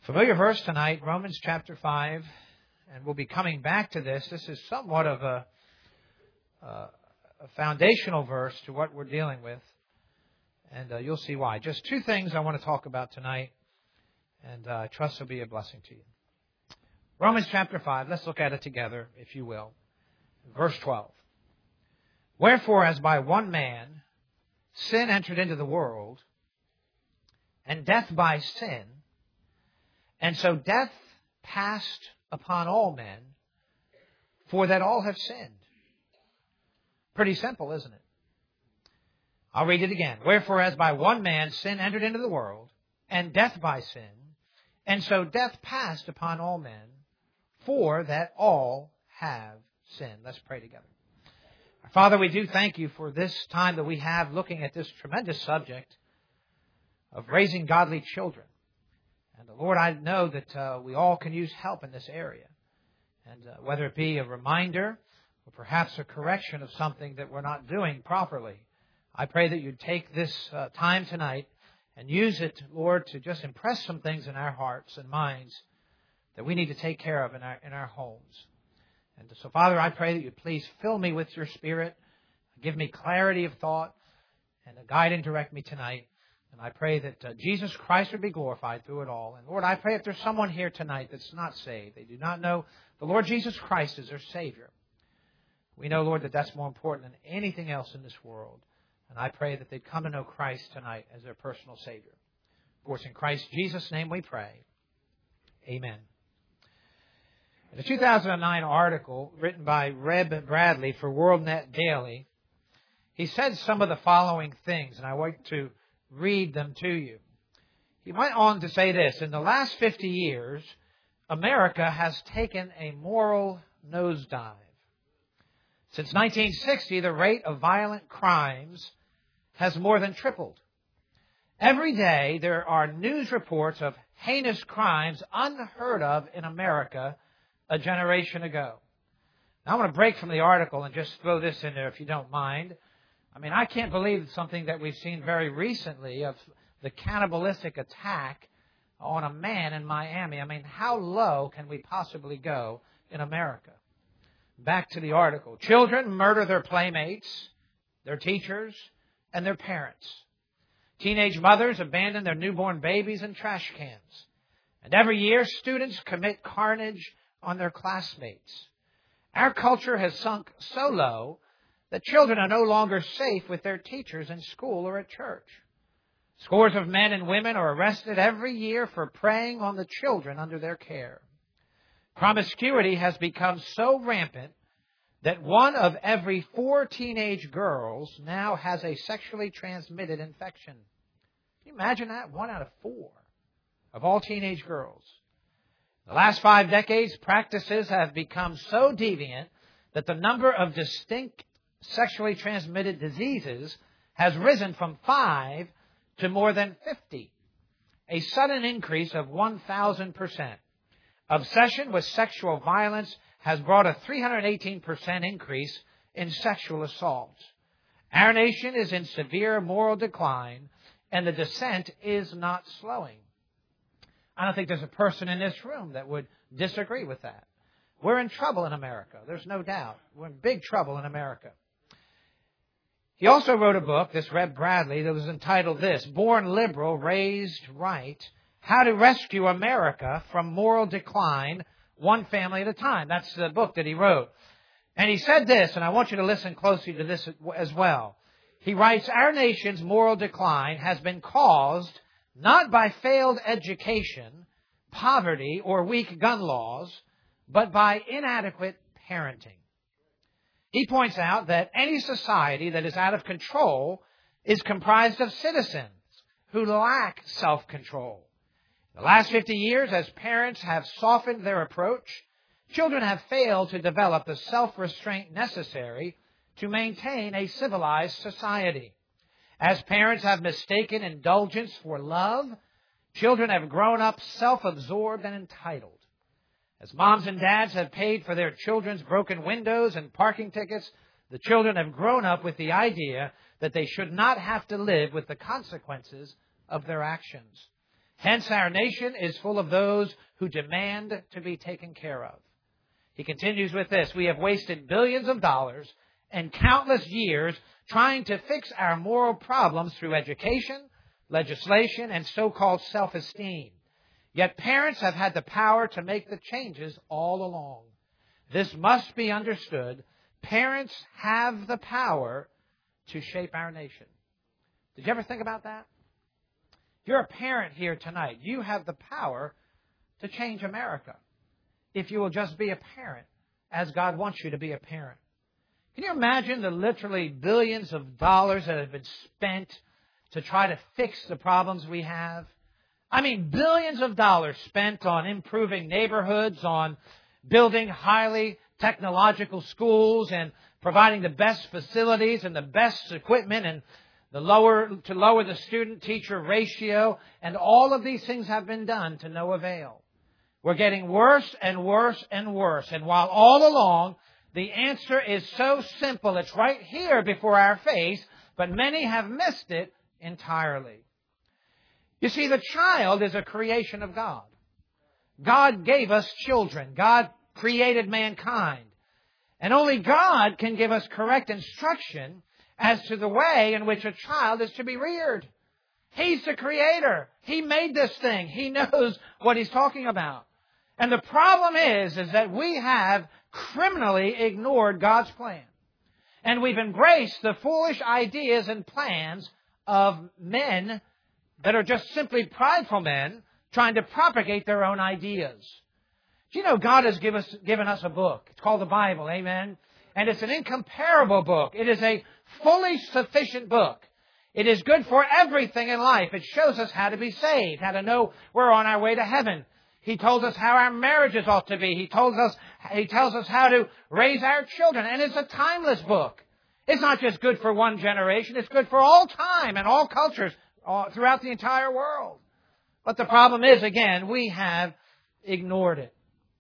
Familiar verse tonight, Romans chapter 5, and we'll be coming back to this. This is somewhat of a foundational verse to what we're dealing with, and you'll see why. Just two things I want to talk about tonight, and I trust will be a blessing to you. Romans chapter 5, let's look at it together, if you will. Verse 12. Wherefore, as by one man sin entered into the world, and death by sin, and so death passed upon all men, for that all have sinned. Pretty simple, isn't it? I'll read it again. Wherefore, as by one man sin entered into the world, and death by sin, and so death passed upon all men, for that all have sinned. Let's pray together. Father, we do thank you for this time that we have looking at this tremendous subject of raising godly children. And Lord, I know that we all can use help in this area. And whether it be a reminder or perhaps a correction of something that we're not doing properly, I pray that you'd take this time tonight and use it, Lord, to just impress some things in our hearts and minds that we need to take care of in our homes. And so, Father, I pray that you please fill me with your Spirit, give me clarity of thought, and guide and direct me tonight. And I pray that Jesus Christ would be glorified through it all. And Lord, I pray if there's someone here tonight that's not saved, they do not know the Lord Jesus Christ as their Savior. We know, Lord, that that's more important than anything else in this world. And I pray that they'd come to know Christ tonight as their personal Savior. Of course, in Christ Jesus' name we pray. Amen. In a 2009 article written by Reb Bradley for WorldNet Daily, he said some of the following things, and I want to read them to you. He went on to say this: in the last 50 years, America has taken a moral nosedive. Since 1960, the rate of violent crimes has more than tripled. Every day, there are news reports of heinous crimes unheard of in America a generation ago. Now, I want to break from the article and just throw this in there, if you don't mind. I mean, I can't believe something that we've seen very recently of the cannibalistic attack on a man in Miami. I mean, how low can we possibly go in America? Back to the article. Children murder their playmates, their teachers, and their parents. Teenage mothers abandon their newborn babies in trash cans. And every year, students commit carnage on their classmates. Our culture has sunk so low that children are no longer safe with their teachers in school or at church. Scores of men and women are arrested every year for preying on the children under their care. Promiscuity has become so rampant that 1 of every 4 teenage girls now has a sexually transmitted infection. Can you imagine that? 1 out of 4 of all teenage girls. In the last 5 decades, practices have become so deviant that the number of distinct sexually transmitted diseases has risen from 5 to more than 50, a sudden increase of 1,000%. Obsession with sexual violence has brought a 318% increase in sexual assaults. Our nation is in severe moral decline, and the descent is not slowing. I don't think there's a person in this room that would disagree with that. We're in trouble in America. There's no doubt. We're in big trouble in America. He also wrote a book, this Reb Bradley, that was entitled this: Born Liberal, Raised Right, How to Rescue America from Moral Decline, One Family at a Time. That's the book that he wrote. And he said this, and I want you to listen closely to this as well. He writes, our nation's moral decline has been caused not by failed education, poverty, or weak gun laws, but by inadequate parenting. He points out that any society that is out of control is comprised of citizens who lack self-control. In the last 50 years, as parents have softened their approach, children have failed to develop the self-restraint necessary to maintain a civilized society. As parents have mistaken indulgence for love, children have grown up self-absorbed and entitled. As moms and dads have paid for their children's broken windows and parking tickets, the children have grown up with the idea that they should not have to live with the consequences of their actions. Hence, our nation is full of those who demand to be taken care of. He continues with this. We have wasted billions of dollars and countless years trying to fix our moral problems through education, legislation, and so-called self-esteem. Yet parents have had the power to make the changes all along. This must be understood. Parents have the power to shape our nation. Did you ever think about that? If you're a parent here tonight, you have the power to change America if you will just be a parent as God wants you to be a parent. Can you imagine the literally billions of dollars that have been spent to try to fix the problems we have? I mean, billions of dollars spent on improving neighborhoods, on building highly technological schools and providing the best facilities and the best equipment and to lower the student-teacher ratio. And all of these things have been done to no avail. We're getting worse and worse and worse. And while all along the answer is so simple, it's right here before our face, but many have missed it entirely. You see, the child is a creation of God. God gave us children. God created mankind. And only God can give us correct instruction as to the way in which a child is to be reared. He's the creator. He made this thing. He knows what he's talking about. And the problem is that we have criminally ignored God's plan. And we've embraced the foolish ideas and plans of men that are just simply prideful men trying to propagate their own ideas. Do you know God has given us a book? It's called the Bible, amen? And it's an incomparable book. It is a fully sufficient book. It is good for everything in life. It shows us how to be saved, how to know we're on our way to heaven. He tells us how our marriages ought to be. He tells us how to raise our children. And it's a timeless book. It's not just good for one generation. It's good for all time and all cultures throughout the entire world. But the problem is, again, we have ignored it.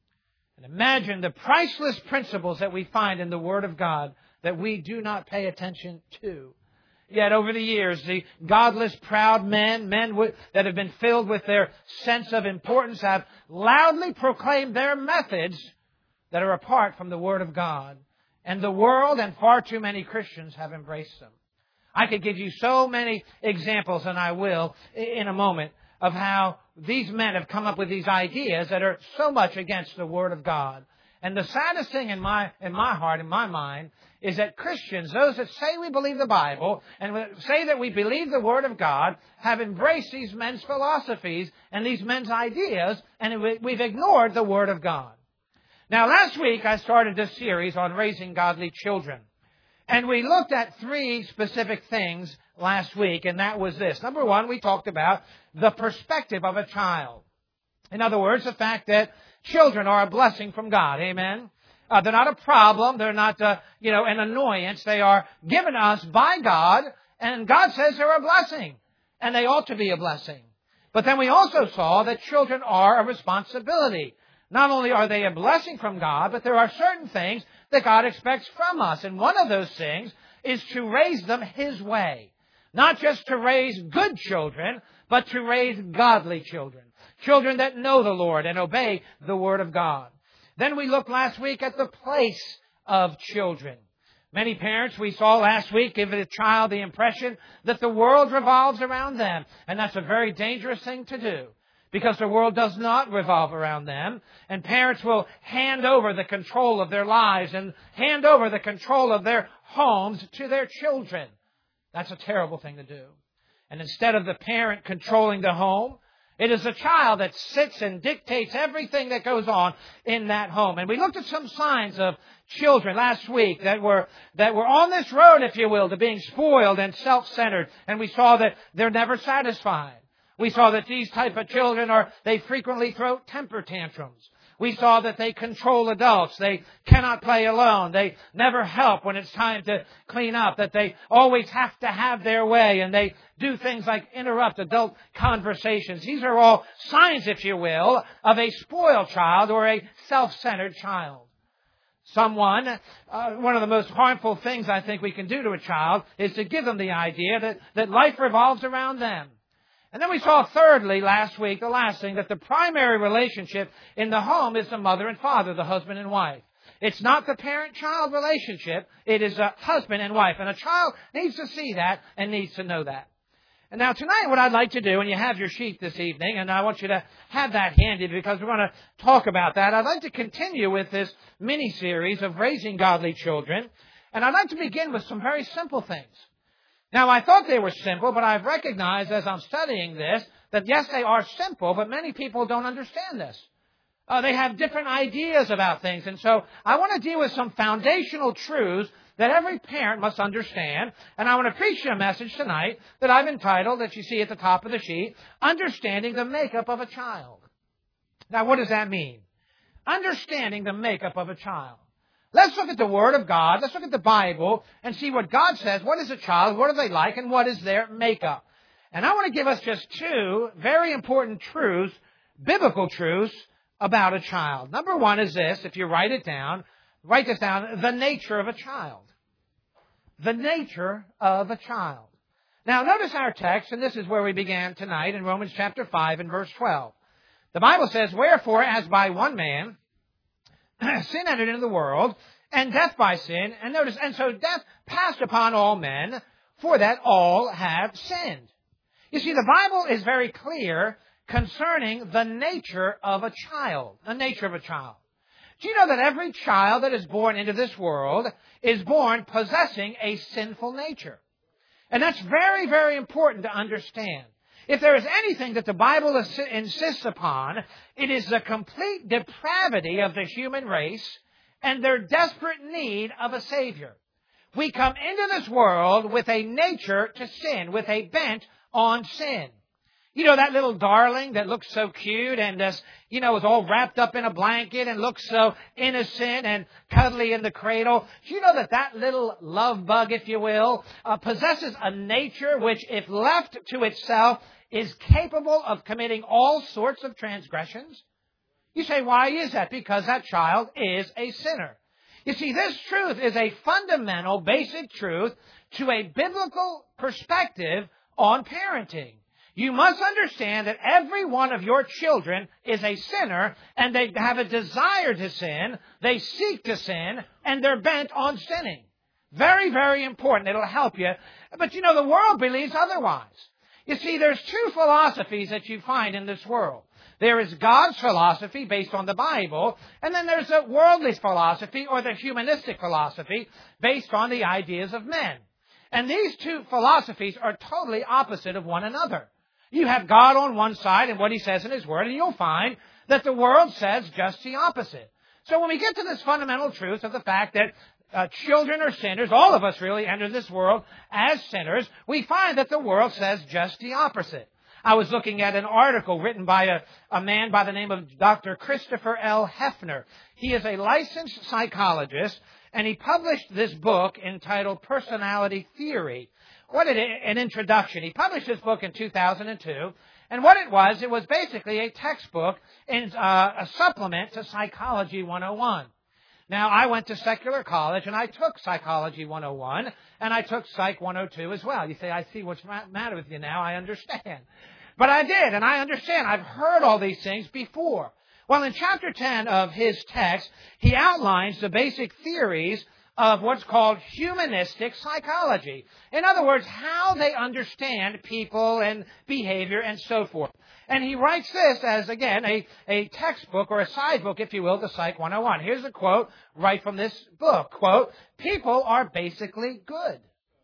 And imagine the priceless principles that we find in the Word of God that we do not pay attention to. Yet over the years, the godless, proud men that have been filled with their sense of importance have loudly proclaimed their methods that are apart from the Word of God. And the world and far too many Christians have embraced them. I could give you so many examples, and I will in a moment, of how these men have come up with these ideas that are so much against the Word of God. And the saddest thing in my heart, in my mind, is that Christians, those that say we believe the Bible and say that we believe the Word of God, have embraced these men's philosophies and these men's ideas, and we've ignored the Word of God. Now, last week I started this series on raising godly children. And we looked at 3 specific things last week, and that was this. Number 1, we talked about the perspective of a child. In other words, the fact that children are a blessing from God. Amen? They're not a problem. They're not, an annoyance. They are given us by God, and God says they're a blessing, and they ought to be a blessing. But then we also saw that children are a responsibility. Not only are they a blessing from God, but there are certain things that God expects from us. And one of those things is to raise them His way. Not just to raise good children, but to raise godly children. Children that know the Lord and obey the Word of God. Then we looked last week at the place of children. Many parents, we saw last week, give a child the impression that the world revolves around them. And that's a very dangerous thing to do, because the world does not revolve around them. And parents will hand over the control of their lives and hand over the control of their homes to their children. That's a terrible thing to do. And instead of the parent controlling the home, it is the child that sits and dictates everything that goes on in that home. And we looked at some signs of children last week that were on this road, if you will, to being spoiled and self-centered. And we saw that they're never satisfied. We saw that these type of children they frequently throw temper tantrums. We saw that they control adults. They cannot play alone. They never help when it's time to clean up. That they always have to have their way. And they do things like interrupt adult conversations. These are all signs, if you will, of a spoiled child or a self-centered child. One of the most harmful things I think we can do to a child is to give them the idea that life revolves around them. And then we saw thirdly last week, the last thing, that the primary relationship in the home is the mother and father, the husband and wife. It's not the parent-child relationship. It is a husband and wife. And a child needs to see that and needs to know that. And now tonight what I'd like to do, and you have your sheet this evening, and I want you to have that handy because we're going to talk about that. I'd like to continue with this mini-series of raising godly children. And I'd like to begin with some very simple things. Now, I thought they were simple, but I've recognized as I'm studying this that, yes, they are simple, but many people don't understand this. They have different ideas about things. And so I want to deal with some foundational truths that every parent must understand. And I want to preach you a message tonight that I've entitled, that you see at the top of the sheet, Understanding the Makeup of a Child. Now, what does that mean? Understanding the makeup of a child. Let's look at the Word of God. Let's look at the Bible and see what God says. What is a child? What are they like? And what is their makeup? And I want to give us just two very important truths, biblical truths, about a child. Number one is this. If you write this down, the nature of a child. The nature of a child. Now, notice our text, and this is where we began tonight in Romans chapter 5 and verse 12. The Bible says, Wherefore, as by one man sin entered into the world, and death by sin. And notice, and so death passed upon all men, for that all have sinned. You see, the Bible is very clear concerning the nature of a child. The nature of a child. Do you know that every child that is born into this world is born possessing a sinful nature? And that's very, very important to understand. If there is anything that the Bible insists upon, it is the complete depravity of the human race and their desperate need of a Savior. We come into this world with a nature to sin, with a bent on sin. You know, that little darling that looks so cute and is all wrapped up in a blanket and looks so innocent and cuddly in the cradle. Do you know that little love bug, if you will, possesses a nature which, if left to itself, is capable of committing all sorts of transgressions? You say, why is that? Because that child is a sinner. You see, this truth is a fundamental, basic truth to a biblical perspective on parenting. You must understand that every one of your children is a sinner, and they have a desire to sin, they seek to sin, and they're bent on sinning. Very, very important. It'll help you. But the world believes otherwise. You see, there's two philosophies that you find in this world. There is God's philosophy based on the Bible, and then there's a worldly philosophy or the humanistic philosophy based on the ideas of men. And these two philosophies are totally opposite of one another. You have God on one side and what He says in His Word, and you'll find that the world says just the opposite. So when we get to this fundamental truth of the fact that children are sinners, all of us really enter this world as sinners, we find that the world says just the opposite. I was looking at an article written by a man by the name of Dr. Christopher L. Hefner. He is a licensed psychologist, and he published this book entitled Personality Theory. An introduction. He published this book in 2002, and what it was basically a textbook and a supplement to Psychology 101. Now, I went to secular college, and I took Psychology 101, and I took Psych 102 as well. You say, I see what's the matter with you now. I understand. But I did, and I understand. I've heard all these things before. Well, in chapter 10 of his text, he outlines the basic theories of what's called humanistic psychology. In other words, how they understand people and behavior and so forth. And he writes this as, again, a textbook or a side book, if you will, to Psych 101. Here's a quote right from this book. Quote, "People are basically good.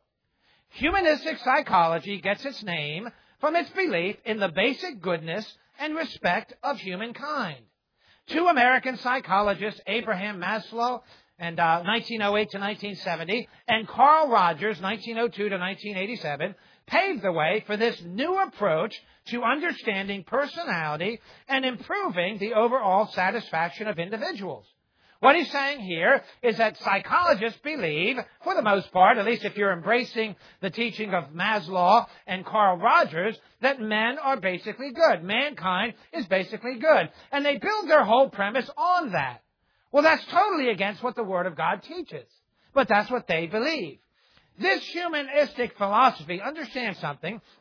Humanistic psychology gets its name from its belief in the basic goodness and respect of humankind. Two American psychologists, Abraham Maslow, and 1908 to 1970, and Carl Rogers, 1902 to 1987, paved the way for this new approach to understanding personality and improving the overall satisfaction of individuals." What he's saying here is that psychologists believe, for the most part, at least if you're embracing the teaching of Maslow and Carl Rogers, that men are basically good. Mankind is basically good. And they build their whole premise on that. Well, that's totally against what the Word of God teaches. But that's what they believe. This humanistic philosophy, understand something,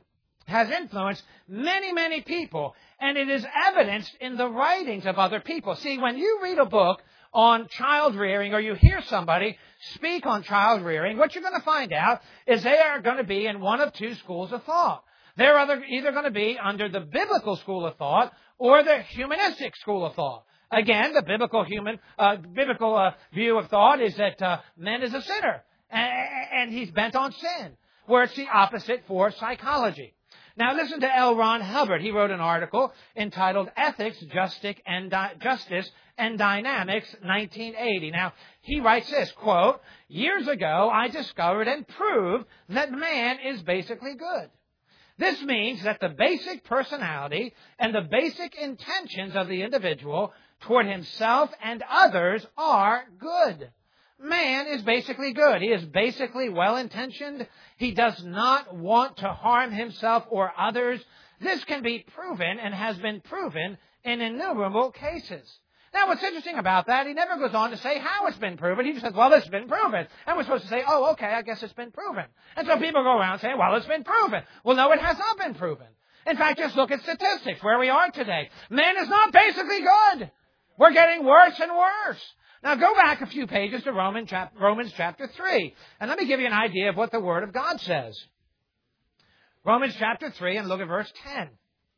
has influenced many, many people, and it is evidenced in the writings of other people. See, when you read a book on child rearing, or you hear somebody speak on child rearing, what you're going to find out is they are going to be in one of two schools of thought. They're either going to be under the biblical school of thought or the humanistic school of thought. Again, the biblical view of thought is that man is a sinner, and he's bent on sin, where it's the opposite for psychology. Now listen to L. Ron Hubbard. He wrote an article entitled Ethics, Justice, and Dynamics, 1980. Now, he writes this, quote, "Years ago, I discovered and proved that man is basically good. This means that the basic personality and the basic intentions of the individual toward himself and others are good. Man is basically good. He is basically well-intentioned. He does not want to harm himself or others. This can be proven and has been proven in innumerable cases." Now, what's interesting about that, he never goes on to say how it's been proven. He just says, well, it's been proven. And we're supposed to say, oh, okay, I guess it's been proven. And so people go around saying, well, it's been proven. Well, no, it has not been proven. In fact, just look at statistics, where we are today. Man is not basically good. We're getting worse and worse. Now, go back a few pages to Romans chapter 3, and let me give you an idea of what the Word of God says. Romans chapter 3, and look at verse 10.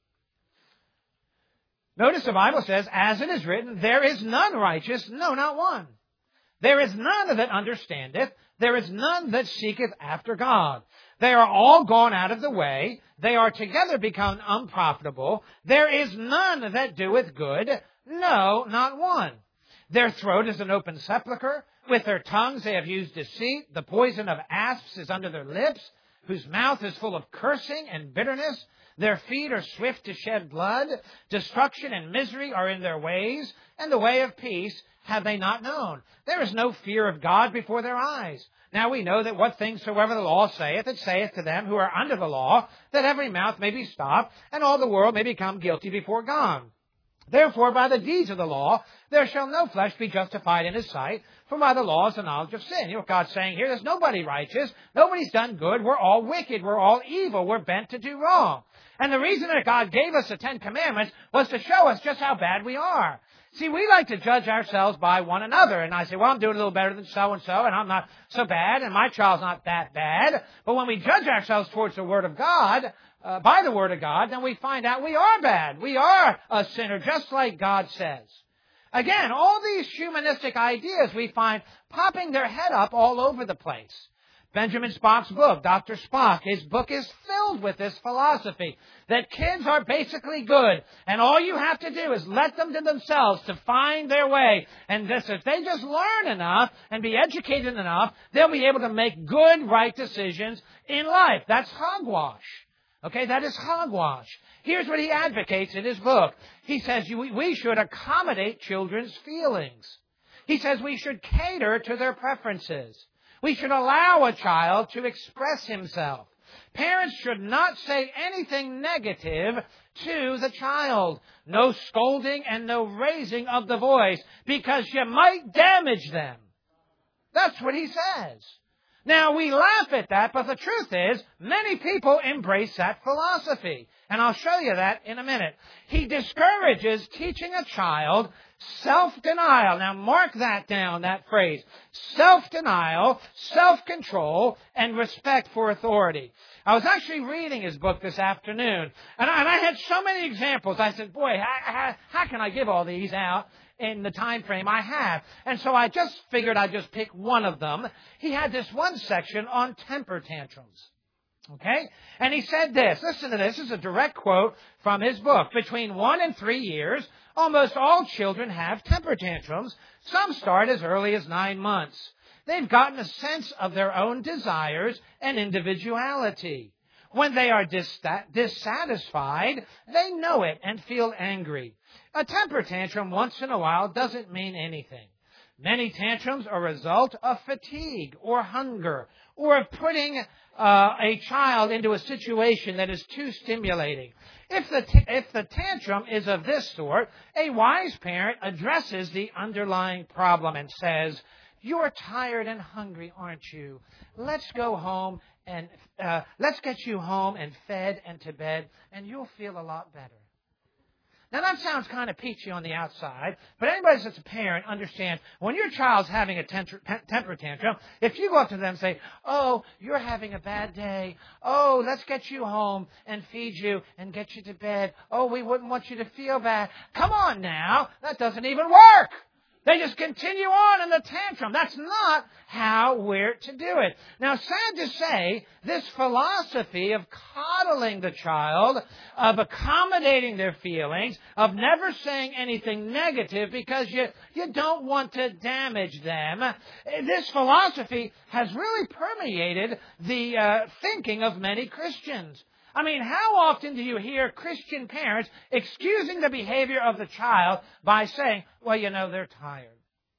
Notice the Bible says, "As it is written, there is none righteous, no, not one. There is none that understandeth, there is none that seeketh after God. They are all gone out of the way, they are together become unprofitable. There is none that doeth good, no, not one. Their throat is an open sepulchre, with their tongues they have used deceit. The poison of asps is under their lips, whose mouth is full of cursing and bitterness. Their feet are swift to shed blood. Destruction and misery are in their ways, and the way of peace have they not known. There is no fear of God before their eyes. Now we know that what things soever the law saith, it saith to them who are under the law, that every mouth may be stopped, and all the world may become guilty before God. Therefore, by the deeds of the law, there shall no flesh be justified in his sight, for by the law is the knowledge of sin." You know what God's saying here? There's nobody righteous. Nobody's done good. We're all wicked. We're all evil. We're bent to do wrong. And the reason that God gave us the Ten Commandments was to show us just how bad we are. See, we like to judge ourselves by one another. And I say, well, I'm doing a little better than so-and-so, and I'm not so bad, and my child's not that bad. But when we judge ourselves towards the Word of God, by the Word of God, then we find out we are bad. We are a sinner, just like God says. Again, all these humanistic ideas we find popping their head up all over the place. Benjamin Spock's book, Dr. Spock, his book is filled with this philosophy that kids are basically good, and all you have to do is let them to themselves to find their way. And this, if they just learn enough and be educated enough, they'll be able to make good, right decisions in life. That's hogwash. Okay, that is hogwash. Here's what he advocates in his book. He says we should accommodate children's feelings. He says we should cater to their preferences. We should allow a child to express himself. Parents should not say anything negative to the child. No scolding and no raising of the voice, because you might damage them. That's what he says. Now, we laugh at that, but the truth is, many people embrace that philosophy. And I'll show you that in a minute. He discourages teaching a child self-denial. Now, mark that down, that phrase. Self-denial, self-control, and respect for authority. I was actually reading his book this afternoon, and I had so many examples. I said, boy, how can I give all these out in the time frame I have? And so I just figured I'd just pick one of them. He had this one section on temper tantrums. Okay? And he said this. Listen to this. This is a direct quote from his book. Between 1 and 3 years, almost all children have temper tantrums. Some start as early as 9 months. They've gotten a sense of their own desires and individuality. When they are dissatisfied, they know it and feel angry. A temper tantrum once in a while doesn't mean anything. Many tantrums are a result of fatigue or hunger, or of putting a child into a situation that is too stimulating. If the tantrum is of this sort, a wise parent addresses the underlying problem and says, "You're tired and hungry, aren't you? Let's go home and let's get you home and fed and to bed, and you'll feel a lot better. Now, that sounds kind of peachy on the outside, but anybody that's a parent understands when your child's having a temper tantrum, if you go up to them and say, oh, you're having a bad day. Oh, let's get you home and feed you and get you to bed. Oh, we wouldn't want you to feel bad. Come on now. That doesn't even work. They just continue on in the tantrum. That's not how we're to do it. Now, sad to say, this philosophy of coddling the child, of accommodating their feelings, of never saying anything negative because you don't want to damage them, this philosophy has really permeated the thinking of many Christians. I mean, how often do you hear Christian parents excusing the behavior of the child by saying, well, they're tired.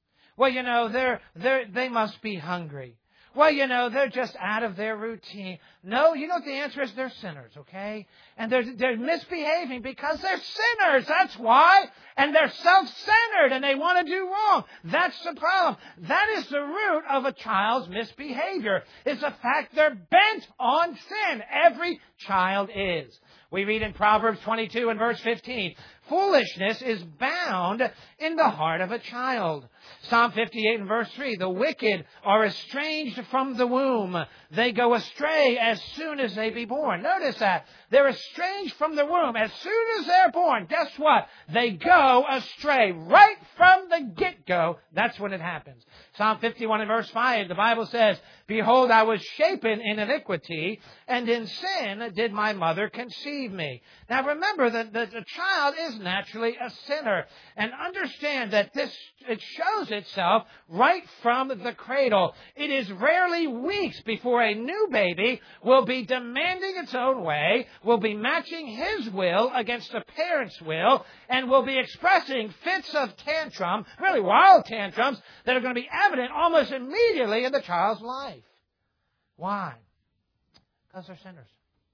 Well, they must be hungry. Well, they're just out of their routine. No, you know what the answer is? They're sinners, okay? And they're misbehaving because they're sinners. That's why. And they're self-centered and they want to do wrong. That's the problem. That is the root of a child's misbehavior. It's the fact they're bent on sin. Every child is. We read in Proverbs 22 and verse 15, foolishness is bound in the heart of a child. Psalm 58 and verse 3, the wicked are estranged from the womb. They go astray as soon as they be born. Notice that. They're estranged from the womb. As soon as they're born, guess what? They go astray. Right from the get-go, that's when it happens. Psalm 51 and verse 5, the Bible says, behold, I was shapen in iniquity, and in sin did my mother conceive me. Now remember that the child is naturally a sinner. And understand that it shows itself right from the cradle. It is rarely weeks before a new baby will be demanding its own way, will be matching his will against the parent's will, and will be expressing fits of tantrum, really wild tantrums, that are going to be evident almost immediately in the child's life. Why? Because they're sinners.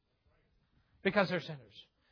Because they're sinners.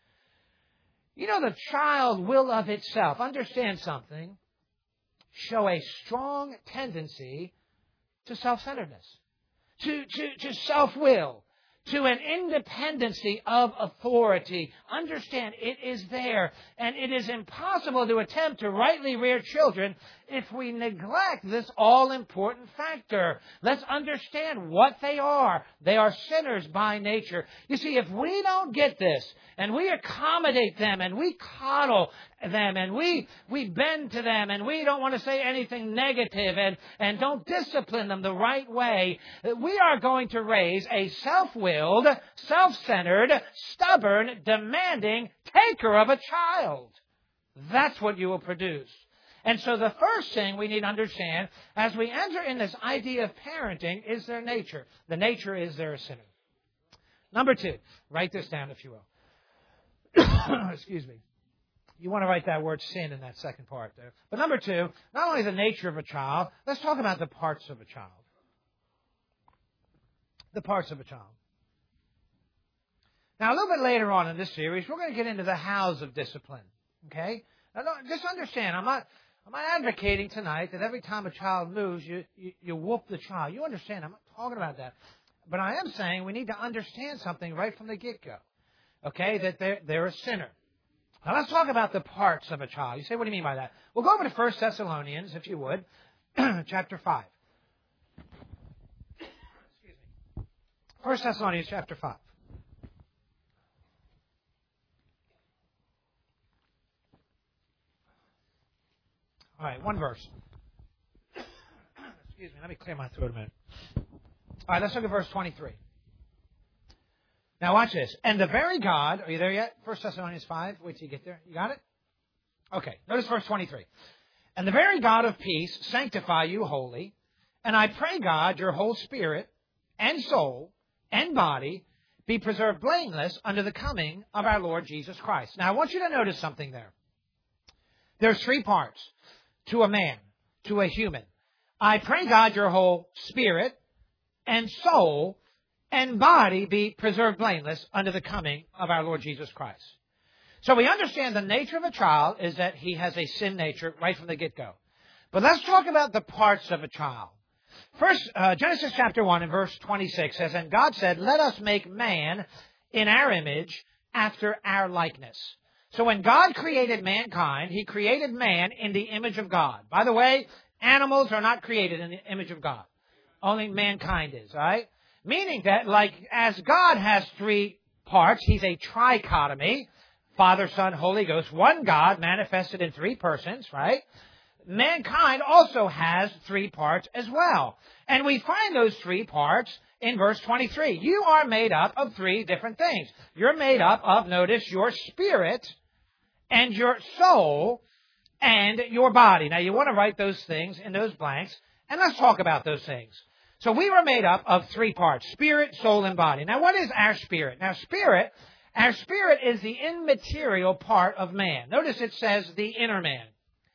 The child will of itself, understand something, show a strong tendency to self-centeredness, to self-will, to an independency of authority. Understand, it is there, and it is impossible to attempt to rightly rear children if we neglect this all-important factor. Let's understand what they are. They are sinners by nature. You see, if we don't get this, and we accommodate them, and we coddle them, and we bend to them, and we don't want to say anything negative, and don't discipline them the right way, we are going to raise a self-willed, self-centered, stubborn, demanding taker of a child. That's what you will produce. And so the first thing we need to understand as we enter in this idea of parenting is their nature. The nature is they're a sinner. Number 2, write this down if you will. Excuse me. You want to write that word sin in that second part there. But number 2, not only the nature of a child, let's talk about the parts of a child. The parts of a child. Now, a little bit later on in this series, we're going to get into the hows of discipline. Okay? Now, just understand, I'm not advocating tonight that every time a child moves, you whoop the child. You understand, I'm not talking about that. But I am saying we need to understand something right from the get-go. Okay? That they're a sinner. Now, let's talk about the parts of a child. You say, what do you mean by that? We'll go over to 1 Thessalonians, if you would, chapter 5. Excuse me. 1 Thessalonians, chapter 5. All right, one verse. Excuse me, let me clear my throat a minute. All right, let's look at verse 23. Now watch this. And the very God, are you there yet? 1 Thessalonians 5. Wait till you get there. You got it? Okay, notice verse 23. And the very God of peace sanctify you wholly. And I pray God your whole spirit and soul and body be preserved blameless unto the coming of our Lord Jesus Christ. Now I want you to notice something there. There's 3 parts to a man, to a human. I pray God your whole spirit and soul and body be preserved blameless unto the coming of our Lord Jesus Christ. So we understand the nature of a child is that he has a sin nature right from the get-go. But let's talk about the parts of a child. Genesis chapter 1 and verse 26 says, "And God said, let us make man in our image after our likeness." So when God created mankind, He created man in the image of God. By the way, animals are not created in the image of God. Only mankind is, all right? Meaning that, like, as God has three parts, He's a trichotomy, Father, Son, Holy Ghost, one God manifested in three persons, right? Mankind also has three parts as well. And we find those three parts in verse 23. You are made up of three different things. You're made up of, notice, your spirit and your soul and your body. Now, you want to write those things in those blanks, and let's talk about those things. So we were made up of three parts, spirit, soul, and body. Now, what is our spirit? Now, our spirit is the immaterial part of man. Notice it says the inner man.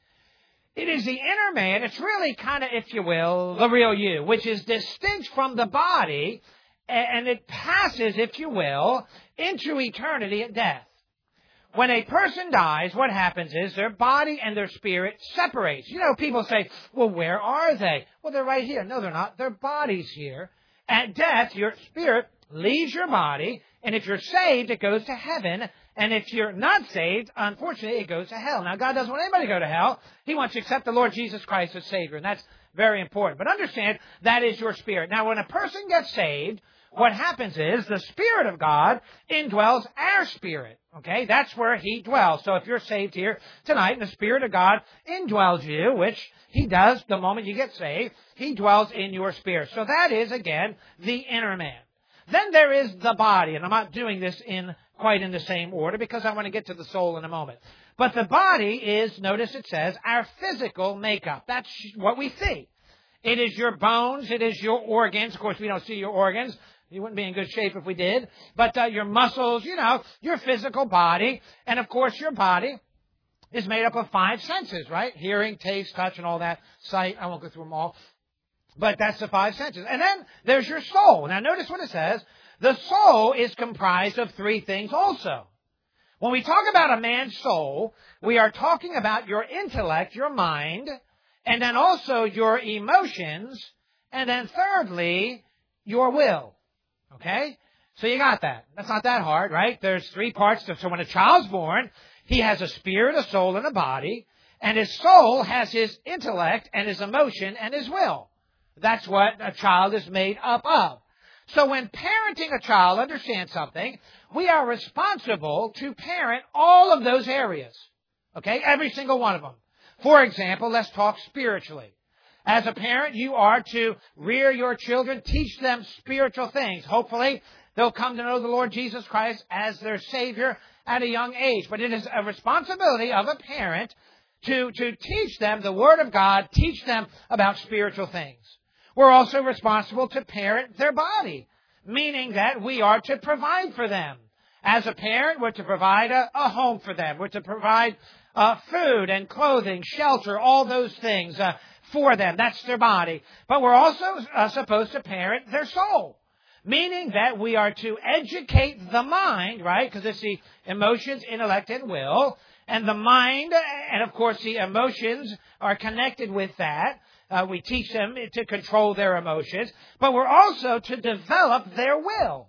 It is the inner man. It's really kind of, if you will, the real you, which is distinct from the body, and it passes, if you will, into eternity at death. When a person dies, what happens is their body and their spirit separates. You know, people say, well, where are they? Well, they're right here. No, they're not. Their body's here. At death, your spirit leaves your body, and if you're saved, it goes to heaven. And if you're not saved, unfortunately, it goes to hell. Now, God doesn't want anybody to go to hell. He wants you to accept the Lord Jesus Christ as Savior, and that's very important. But understand, that is your spirit. Now, when a person gets saved, what happens is the Spirit of God indwells our spirit. Okay, that's where He dwells. So if you're saved here tonight and the Spirit of God indwells you, which He does the moment you get saved, He dwells in your spirit. So that is, again, the inner man. Then there is the body, and I'm not doing this quite in the same order because I want to get to the soul in a moment. But the body is, notice it says, our physical makeup. That's what we see. It is your bones. It is your organs. Of course, we don't see your organs. You wouldn't be in good shape if we did. But your muscles, you know, your physical body. And, of course, your body is made up of five senses, right? Hearing, taste, touch, and all that. Sight. I won't go through them all. But that's the five senses. And then there's your soul. Now, notice what it says. The soul is comprised of three things also. When we talk about a man's soul, we are talking about your intellect, your mind, and then also your emotions, and then thirdly, your will. Okay? So you got that. That's not that hard, right? There's three parts. So when a child's born, he has a spirit, a soul, and a body, and his soul has his intellect and his emotion and his will. That's what a child is made up of. So when parenting a child, understand something, we are responsible to parent all of those areas. Okay? Every single one of them. For example, let's talk spiritually. As a parent, you are to rear your children, teach them spiritual things. Hopefully, they'll come to know the Lord Jesus Christ as their Savior at a young age. But it is a responsibility of a parent to teach them the Word of God, teach them about spiritual things. We're also responsible to parent their body, meaning that we are to provide for them. As a parent, we're to provide a home for them. We're to provide food and clothing, shelter, all those things for them. That's their body. But we're also supposed to parent their soul, meaning that we are to educate the mind, right? Because it's the emotions, intellect, and will. And the mind, and of course the emotions are connected with that. We teach them to control their emotions, but we're also to develop their will.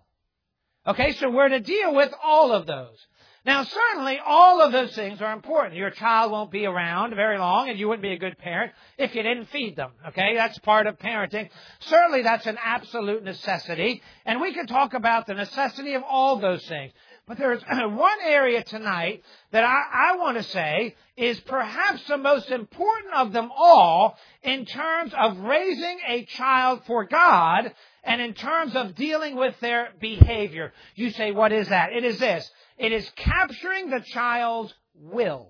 Okay, so we're to deal with all of those. Now, certainly, all of those things are important. Your child won't be around very long, and you wouldn't be a good parent if you didn't feed them. Okay, that's part of parenting. Certainly, that's an absolute necessity, and we can talk about the necessity of all those things. But there's one area tonight that I want to say is perhaps the most important of them all in terms of raising a child for God and in terms of dealing with their behavior. You say, what is that? It is this. It is capturing the child's will.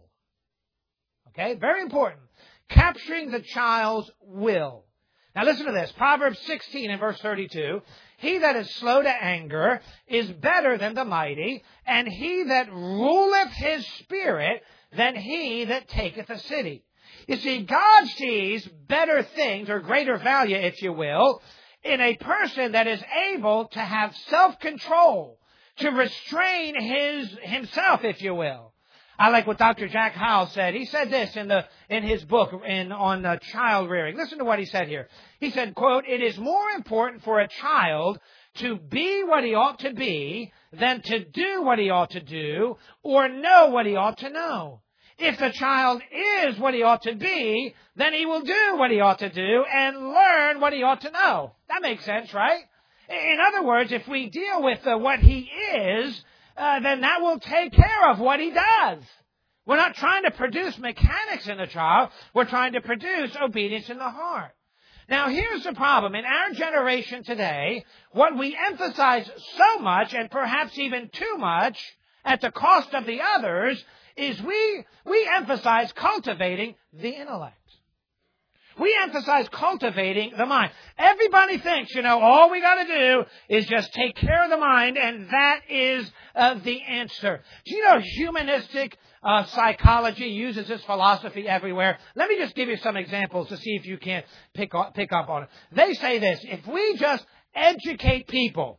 Okay? Very important. Capturing the child's will. Now listen to this. Proverbs 16 and verse 32. He that is slow to anger is better than the mighty, and he that ruleth his spirit than he that taketh a city. You see, God sees better things, or greater value, if you will, in a person that is able to have self-control, to restrain himself, if you will. I like what Dr. Jack Howell said. He said this in his book on child rearing. Listen to what he said here. He said, quote, "It is more important for a child to be what he ought to be than to do what he ought to do or know what he ought to know. If the child is what he ought to be, then he will do what he ought to do and learn what he ought to know." That makes sense, right? In other words, if we deal with what he is, then that will take care of what he does. We're not trying to produce mechanics in the child. We're trying to produce obedience in the heart. Now, here's the problem. In our generation today, what we emphasize so much, and perhaps even too much, at the cost of the others, is we emphasize cultivating the intellect. We emphasize cultivating the mind. Everybody thinks, all we got to do is just take care of the mind, and that is the answer. Do you know humanistic psychology uses this philosophy everywhere? Let me just give you some examples to see if you can pick up on it. They say this: if we just educate people,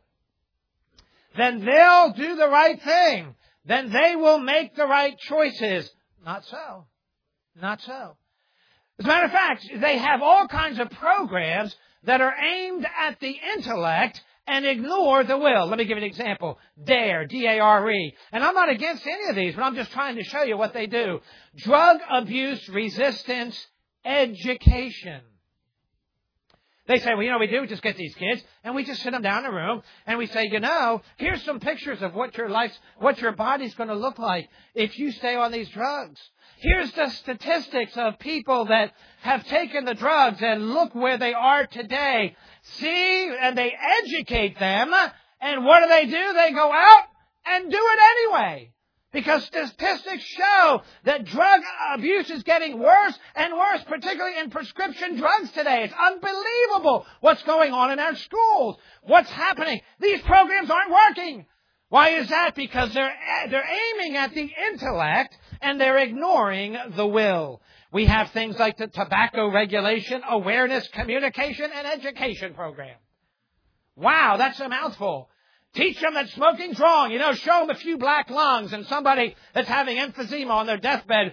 then they'll do the right thing. Then they will make the right choices. Not so. Not so. As a matter of fact, they have all kinds of programs that are aimed at the intellect and ignore the will. Let me give you an example. DARE, D-A-R-E. And I'm not against any of these, but I'm just trying to show you what they do. Drug Abuse Resistance Education. They say, well, we do, we just get these kids, and we just sit them down in a room, and we say, here's some pictures of what your body's going to look like if you stay on these drugs. Here's the statistics of people that have taken the drugs, and look where they are today. See, and they educate them, and what do? They go out and do it anyway. Because statistics show that drug abuse is getting worse and worse, particularly in prescription drugs today. It's unbelievable what's going on in our schools. What's happening? These programs aren't working. Why is that? Because they're aiming at the intellect and they're ignoring the will. We have things like the Tobacco Regulation, Awareness, Communication, and Education Program. Wow, that's a mouthful. Teach them that smoking's wrong. Show them a few black lungs and somebody that's having emphysema on their deathbed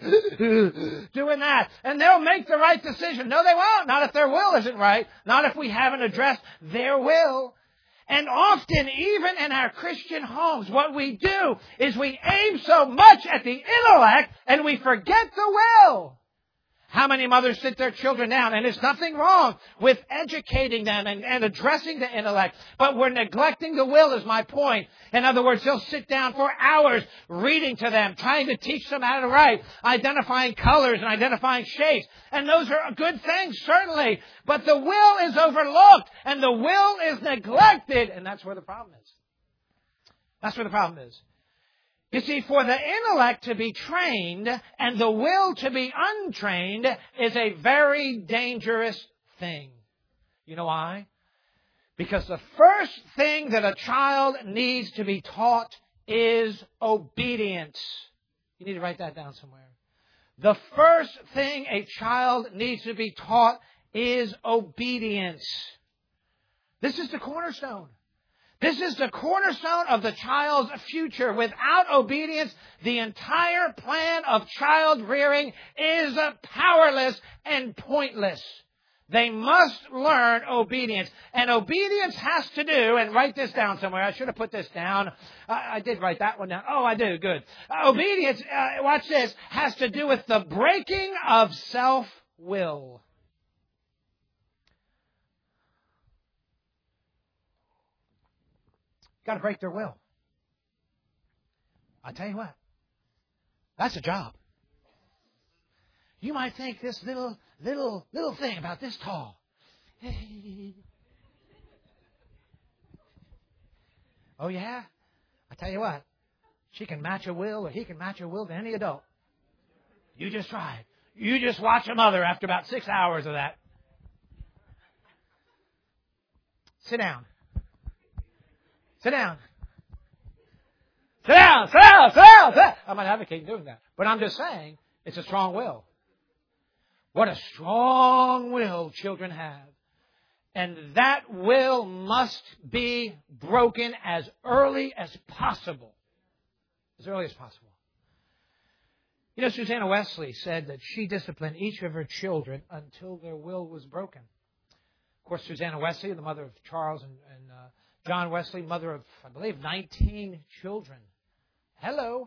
doing that. And they'll make the right decision. No, they won't. Not if their will isn't right. Not if we haven't addressed their will. And often, even in our Christian homes, what we do is we aim so much at the intellect and we forget the will. How many mothers sit their children down? And there's nothing wrong with educating them and addressing the intellect. But we're neglecting the will is my point. In other words, they'll sit down for hours reading to them, trying to teach them how to write, identifying colors and identifying shapes. And those are good things, certainly. But the will is overlooked and the will is neglected. And that's where the problem is. That's where the problem is. You see, for the intellect to be trained and the will to be untrained is a very dangerous thing. You know why? Because the first thing that a child needs to be taught is obedience. You need to write that down somewhere. The first thing a child needs to be taught is obedience. This is the cornerstone. This is the cornerstone of the child's future. Without obedience, the entire plan of child rearing is powerless and pointless. They must learn obedience. And obedience has to do, and write this down somewhere. I should have put this down. I did write that one down. Oh, I do. Good. Obedience, watch this, has to do with the breaking of self-will. Got to break their will. I tell you what, that's a job. You might think this little thing about this tall. Oh yeah? I tell you what, she can match a will, or he can match a will to any adult. You just try it. You just watch a mother after about 6 hours of that. Sit down. Sit down. Sit down. Sit down. Sit down. Sit down. I'm not advocating doing that. But I'm just saying it's a strong will. What a strong will children have. And that will must be broken as early as possible. As early as possible. You know, Susanna Wesley said that she disciplined each of her children until their will was broken. Of course, Susanna Wesley, the mother of Charles and John Wesley, mother of, I believe, 19 children. Hello.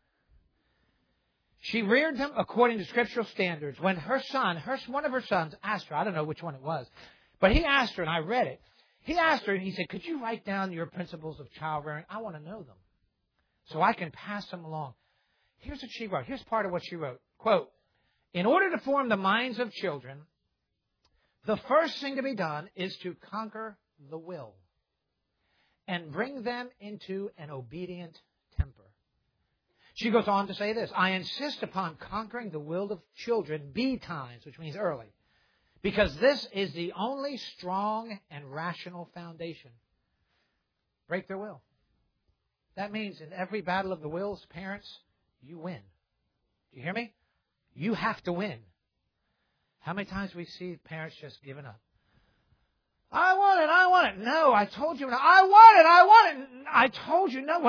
She reared them according to scriptural standards. When her son, one of her sons, asked her, I don't know which one it was, but he asked her, and I read it. He asked her, and he said, could you write down your principles of child rearing? I want to know them so I can pass them along. Here's what she wrote. Here's part of what she wrote. Quote, in order to form the minds of children, the first thing to be done is to conquer the will and bring them into an obedient temper. She goes on to say this, I insist upon conquering the will of children betimes, which means early, because this is the only strong and rational foundation. Break their will. That means in every battle of the wills, parents, you win. Do you hear me? You have to win. How many times we see parents just giving up? I want it. No, I told you. I want it. I told you no.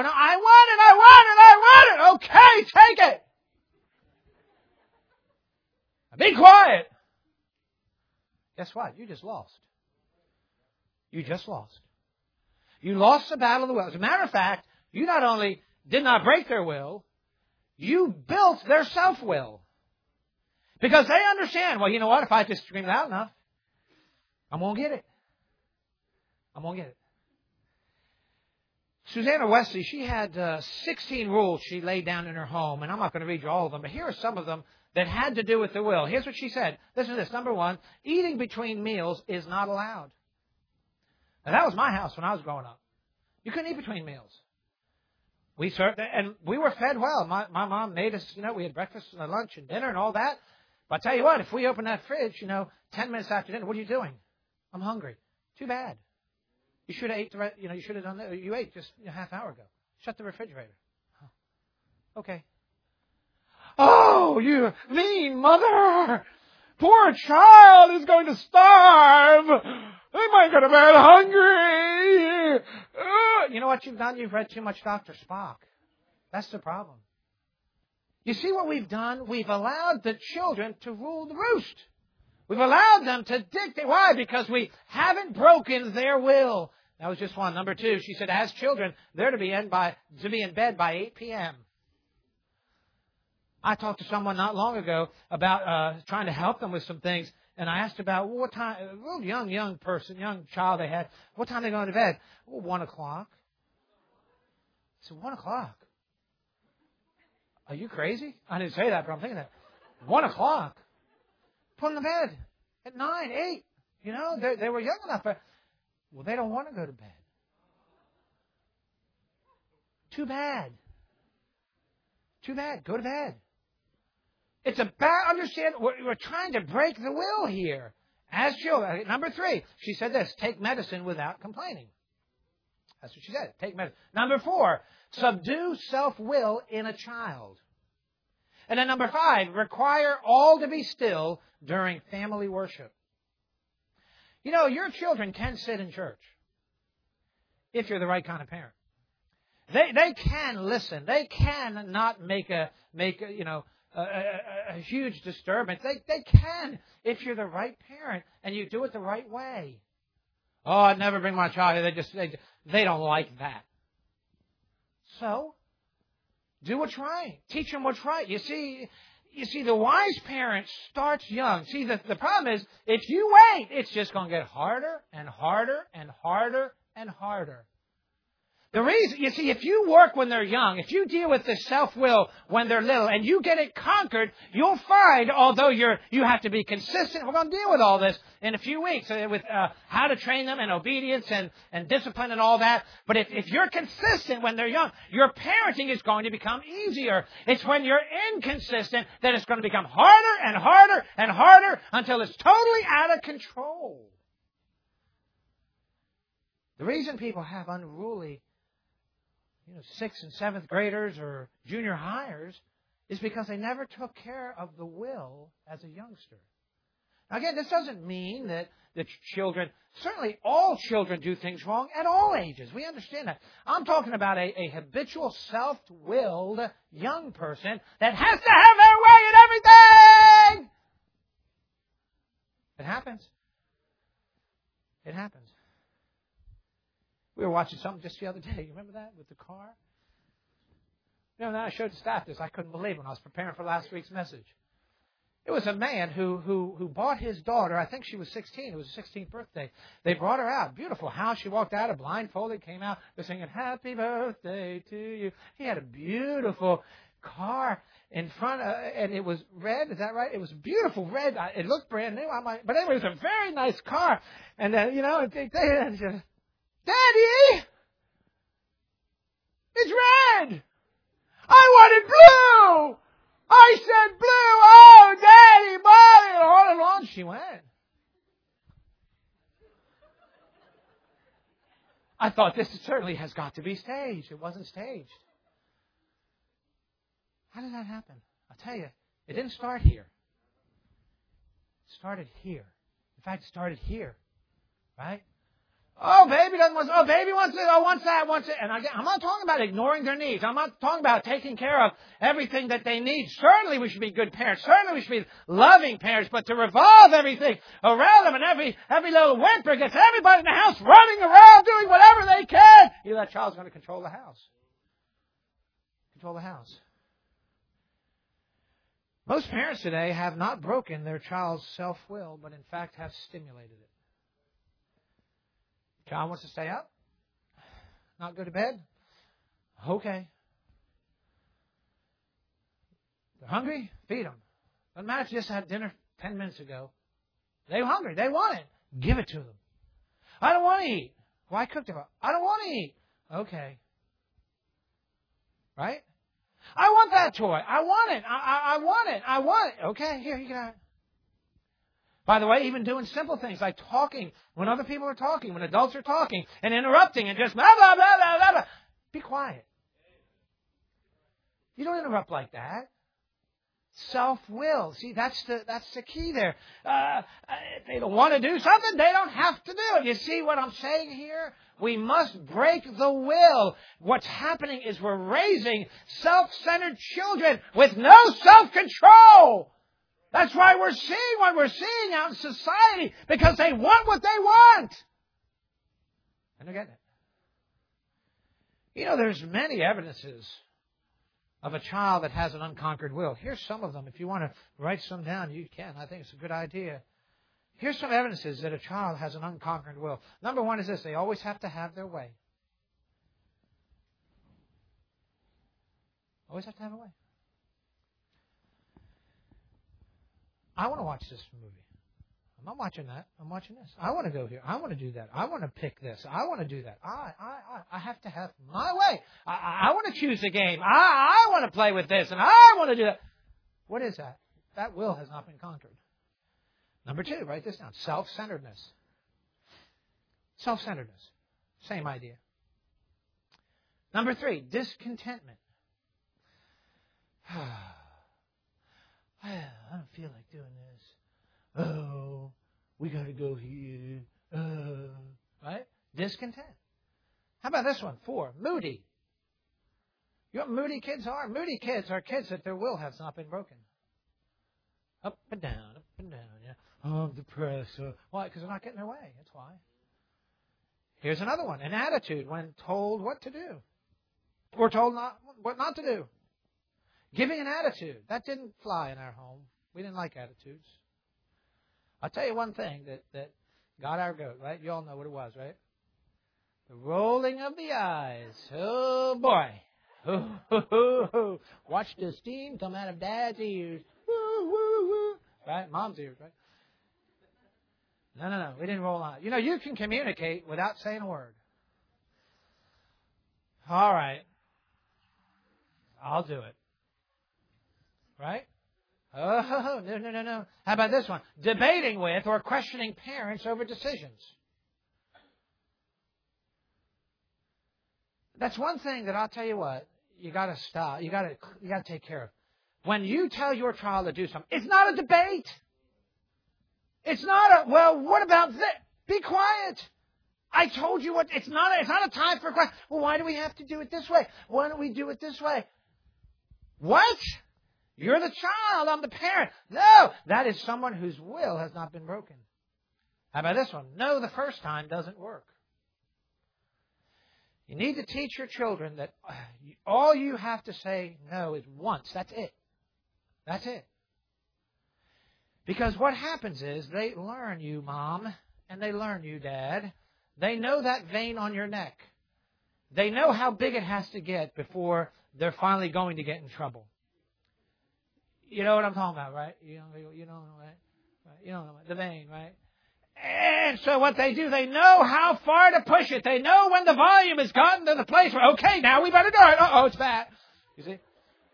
I want it. Okay, take it. Be quiet. Guess what? You just lost. You just lost. You lost the battle of the will. As a matter of fact, you not only did not break their will, you built their self-will. Because they understand, well, you know what? If I just scream loud enough, I'm going to get it. I'm going to get it. Susanna Wesley, she had 16 rules she laid down in her home, and I'm not going to read you all of them, but here are some of them that had to do with the will. Here's what she said. Listen to this. Number one, eating between meals is not allowed. Now, that was my house when I was growing up. You couldn't eat between meals. We served, and we were fed well. My mom made us, we had breakfast and lunch and dinner and all that. But I tell you what, if we open that fridge, 10 minutes after dinner, what are you doing? I'm hungry. Too bad. You should have ate you should have done that. You ate just a half hour ago. Shut the refrigerator. Oh. Okay. Oh, you mean mother! Poor child is going to starve. They might go to bed hungry. You know what you've done? You've read too much Dr. Spock. That's the problem. You see what we've done? We've allowed the children to rule the roost. We've allowed them to dictate. Why? Because we haven't broken their will. That was just one. Number two, she said, as children, they're to be in bed by 8 p.m. I talked to someone not long ago about trying to help them with some things, and I asked about what time, a real young child they had, what time are they going to bed? Well, 1 o'clock. I said, 1 o'clock? Are you crazy? I didn't say that, but I'm thinking that. 1 o'clock? Put them to bed at 9, 8. They were young enough. But, well, they don't want to go to bed. Too bad. Too bad. Go to bed. It's a bad, understand, we're trying to break the will here. As children. Number 3, she said this, take medicine without complaining. That's what she said, take medicine. Number 4, subdue self-will in a child. And then number 5, require all to be still during family worship. Your children can sit in church if you're the right kind of parent. They can listen. They can not make a huge disturbance. They can if you're the right parent and you do it the right way. Oh, I'd never bring my child here. They don't like that. So, do what's right. Teach them what's right. You see, the wise parent starts young. See, the problem is, if you wait, it's just going to get harder and harder and harder and harder. The reason, you see, if you work when they're young, if you deal with the self-will when they're little, and you get it conquered, you'll find, although you have to be consistent, we're going to deal with all this in a few weeks, with how to train them in obedience and discipline and all that. But if you're consistent when they're young, your parenting is going to become easier. It's when you're inconsistent that it's going to become harder and harder and harder until it's totally out of control. The reason people have unruly 6th and 7th graders or junior hires is because they never took care of the will as a youngster. Again, this doesn't mean that the children, certainly all children do things wrong at all ages. We understand that. I'm talking about a habitual, self-willed young person that has to have their way in everything. It happens. It happens. We were watching something just the other day. You remember that with the car? You know, I showed the staff this. I couldn't believe it when I was preparing for last week's message. It was a man who bought his daughter, I think she was 16. It was her 16th birthday. They brought her out. Beautiful house. She walked out, blindfolded, came out. They're singing, "Happy birthday to you." He had a beautiful car in front, and it was red. Is that right? It was beautiful red. It looked brand new. I'm like, but anyway, it was a very nice car. And then, they said, "Daddy, it's red. I wanted blue. I said blue. Oh, Daddy, Mommy." And all along she went. I thought, this certainly has got to be staged. It wasn't staged. How did that happen? I'll tell you, it didn't start here. It started here. In fact, it started here. Right? Oh, baby doesn't want. Oh, baby wants it. Oh, wants that, wants it. And I'm not talking about ignoring their needs. I'm not talking about taking care of everything that they need. Certainly, we should be good parents. Certainly, we should be loving parents. But to revolve everything around them, and every little whimper gets everybody in the house running around doing whatever they can. That child's going to control the house. Control the house. Most parents today have not broken their child's self-will, but in fact have stimulated it. Child wants to stay up? Not go to bed? Okay. They're hungry? Feed them. Doesn't matter if you just had dinner 10 minutes ago. They're hungry. They want it. Give it to them. I don't want to eat. Well, I cooked it. I don't want to eat. Okay. Right? I want that toy. I want it. I want it. I want it. Okay, here, you got it. By the way, even doing simple things like talking when other people are talking, when adults are talking, and interrupting and just blah, blah, blah, blah, blah, blah. Be quiet. You don't interrupt like that. Self-will. See, that's the key there. If they don't want to do something, they don't have to do it. You see what I'm saying here? We must break the will. What's happening is we're raising self-centered children with no self-control. That's why we're seeing what we're seeing out in society, because they want what they want. And they're getting it. There's many evidences of a child that has an unconquered will. Here's some of them. If you want to write some down, you can. I think it's a good idea. Here's some evidences that a child has an unconquered will. Number one is this: they always have to have their way. Always have to have a way. I want to watch this movie. I'm not watching that. I'm watching this. I want to go here. I want to do that. I want to pick this. I want to do that. I have to have my way. I want to choose the game. I want to play with this, and I want to do that. What is that? That will has not been conquered. Number two, write this down. Self-centeredness. Self-centeredness. Same idea. Number three, discontentment. I don't feel like doing this. Oh, we got to go here. Right? Discontent. How about this one? 4, moody. You know what moody kids are? Moody kids are kids that their will has not been broken. Up and down, yeah. Oh, I'm depressed. Why? Because they're not getting their way. That's why. Here's another one. An attitude when told what to do. Or told what not to do. Giving an attitude. That didn't fly in our home. We didn't like attitudes. I'll tell you one thing that got our goat, right? You all know what it was, right? The rolling of the eyes. Oh, boy. Watch the steam come out of Dad's ears. Right? Mom's ears, right? No. We didn't roll on. You can communicate without saying a word. All right. I'll do it. Right? Oh, no. How about this one? Debating with or questioning parents over decisions. That's one thing that I'll tell you what, you got to stop. You got to take care of. When you tell your child to do something, it's not a debate. It's not well, what about this? Be quiet. I told you it's not a time for quiet. Well, why do we have to do it this way? Why don't we do it this way? What? You're the child. I'm the parent. No, that is someone whose will has not been broken. How about this one? No, the first time doesn't work. You need to teach your children that all you have to say no is once. That's it. That's it. Because what happens is they learn you, Mom, and they learn you, Dad. They know that vein on your neck. They know how big it has to get before they're finally going to get in trouble. You know what I'm talking about, right? You know, right? You know the vein, right? And so what they do, they know how far to push it. They know when the volume has gotten to the place where, okay, now we better do it. Uh-oh, it's bad. You see?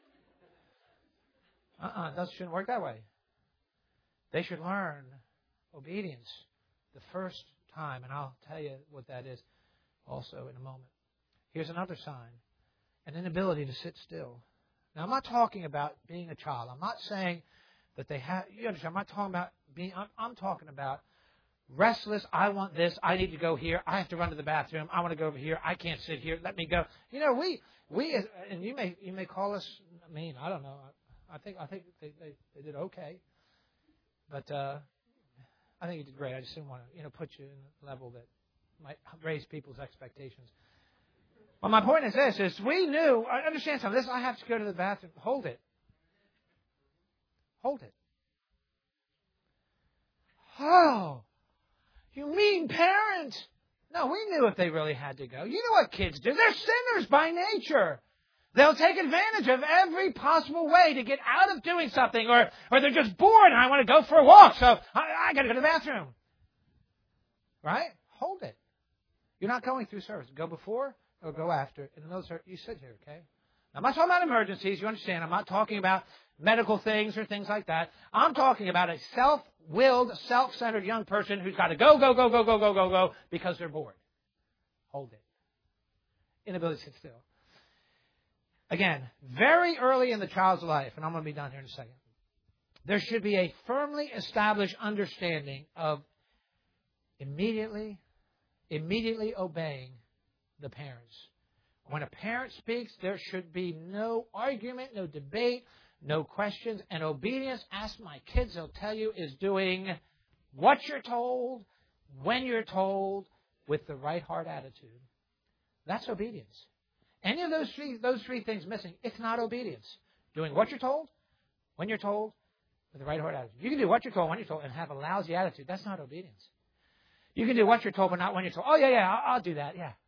It shouldn't work that way. They should learn obedience the first time, and I'll tell you what that is also in a moment. Here's another sign, an inability to sit still. Now, I'm not talking about being a child. I'm not saying that they have, you understand, I'm not talking about being, I'm talking about restless, I want this, I need to go here, I have to run to the bathroom, I want to go over here, I can't sit here, let me go. You know, we and you may call us mean, I don't know. I think they did okay. But I think you did great. I just didn't want to, put you in a level that might raise people's expectations. Well, my point is this, is we knew, I understand something, I have to go to the bathroom. Hold it. Hold it. Oh, you mean parents? No, we knew if they really had to go. You know what kids do. They're sinners by nature. They'll take advantage of every possible way to get out of doing something, or they're just bored and I want to go for a walk, so I got to go to the bathroom. Right? Hold it. You're not going through service. Go before or go after. And in those, you sit here, okay? Now, I'm not talking about emergencies. You understand? I'm not talking about medical things or things like that. I'm talking about a self-willed, self-centered young person who's got to go because they're bored. Hold it. Inability to sit still. Again, very early in the child's life, and I'm going to be done here in a second, there should be a firmly established understanding of immediately obeying the parents. When a parent speaks, there should be no argument, no debate, no questions. And obedience, ask my kids, they'll tell you, is doing what you're told, when you're told, with the right heart attitude. That's obedience. Any of those three things missing, it's not obedience. Doing what you're told, when you're told, with the right heart attitude. You can do what you're told, when you're told, and have a lousy attitude. That's not obedience. You can do what you're told, but not when you're told. Oh, yeah, I'll do that, yeah.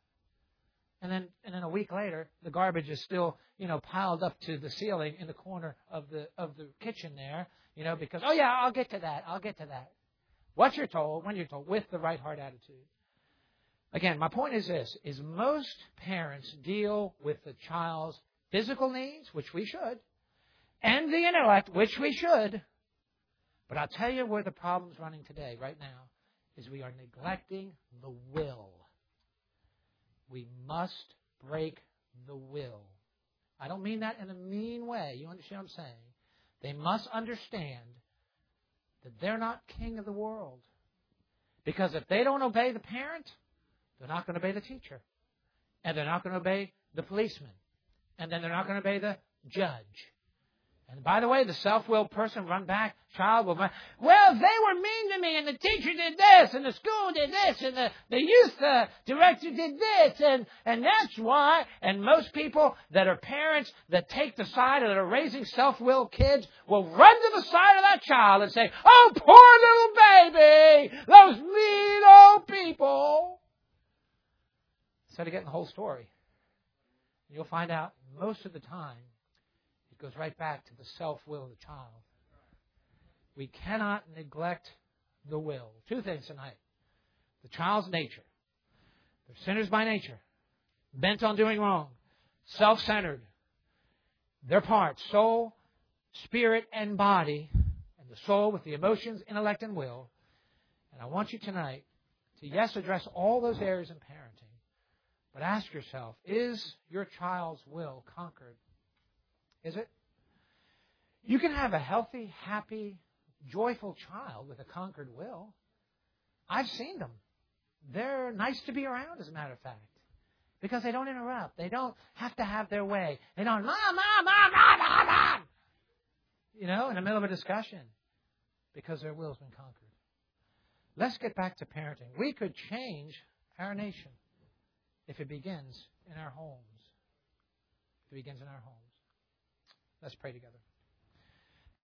And then a week later, the garbage is still, piled up to the ceiling in the corner of the kitchen there, because, oh, yeah, I'll get to that. What you're told, when you're told, with the right heart attitude. Again, my point is this, is most parents deal with the child's physical needs, which we should, and the intellect, which we should. But I'll tell you where the problem's running today, right now, is we are neglecting the will. We must break the will. I don't mean that in a mean way. You understand what I'm saying? They must understand that they're not king of the world. Because if they don't obey the parent, they're not going to obey the teacher. And they're not going to obey the policeman. And then they're not going to obey the judge. And by the way, the self-willed person child will run, well, they were mean to me, and the teacher did this, and the school did this, and the youth director did this, and that's why. And most people that are parents that take the side, that are raising self-willed kids, will run to the side of that child and say, oh, poor little baby, those mean old people. Instead of getting the whole story. And you'll find out most of the time, it goes right back to the self-will of the child. We cannot neglect the will. Two things tonight. The child's nature. They're sinners by nature. Bent on doing wrong. Self-centered. Their parts, soul, spirit, and body. And the soul with the emotions, intellect, and will. And I want you tonight to, yes, address all those areas in parenting. But ask yourself, is your child's will conquered? Is it? You can have a healthy, happy, joyful child with a conquered will. I've seen them. They're nice to be around, as a matter of fact, because they don't interrupt. They don't have to have their way. They don't, Mom, Mom, Mom, Mom, Mom, Mom, in the middle of a discussion, because their will's been conquered. Let's get back to parenting. We could change our nation if it begins in our homes. If it begins in our homes. Let's pray together.